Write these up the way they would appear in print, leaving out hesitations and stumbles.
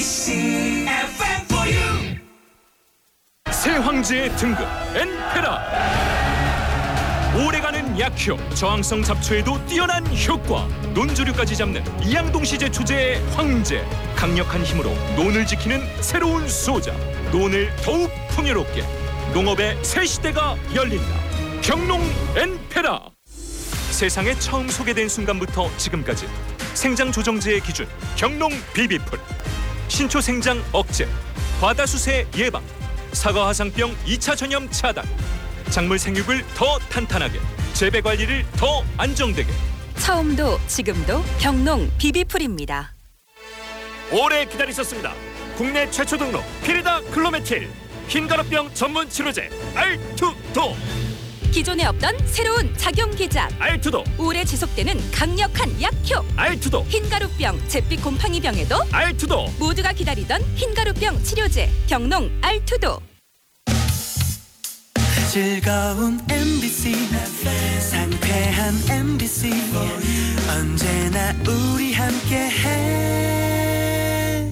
MBC FM for you. 새 황제의 등급 엔페라. 오래가는 약효, 저항성 잡초에도 뛰어난 효과, 논조류까지 잡는 이양동시제 초제의 황제. 강력한 힘으로 논을 지키는 새로운 소자. 논을 더욱 풍요롭게. 농업의 새 시대가 열린다. 경농 엔페라. 세상에 처음 소개된 순간부터 지금까지 생장 조정제의 기준 경농 비비풀. 신초 생장 억제, 과다수세 예방, 사과 화상병 2차 전염 차단, 작물 생육을 더 탄탄하게, 재배 관리를 더 안정되게. 처음도 지금도 경농 비비풀입니다. 오래 기다리셨습니다. 국내 최초 등록 피리다 클로메틸 흰가루병 전문 치료제 알투도. 기존에 없던 새로운 작용 기작, 알투도. 오래 지속되는 강력한 약효, 알투도. 흰가루병, 잿빛 곰팡이병에도 알투도. 모두가 기다리던 흰가루병 치료제 경농 알투도. 즐거운 MBC 상쾌한 MBC 언제나 우리 함께해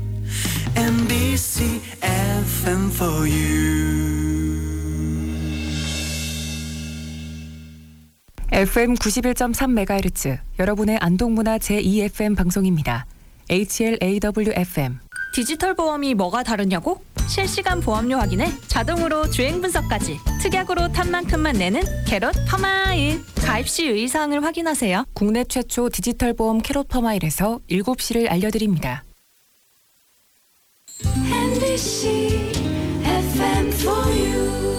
MBC FM for you. FM 91.3MHz 여러분의 안동문화 제2FM 방송입니다. HLAWFM. 디지털 보험이 뭐가 다르냐고? 실시간 보험료 확인에 자동으로 주행 분석까지 특약으로 탄 만큼만 내는 캐럿 퍼마일. 가입 시 의사항을 확인하세요. 국내 최초 디지털 보험 캐럿 퍼마일에서 7시를 알려드립니다. MBC FM for you.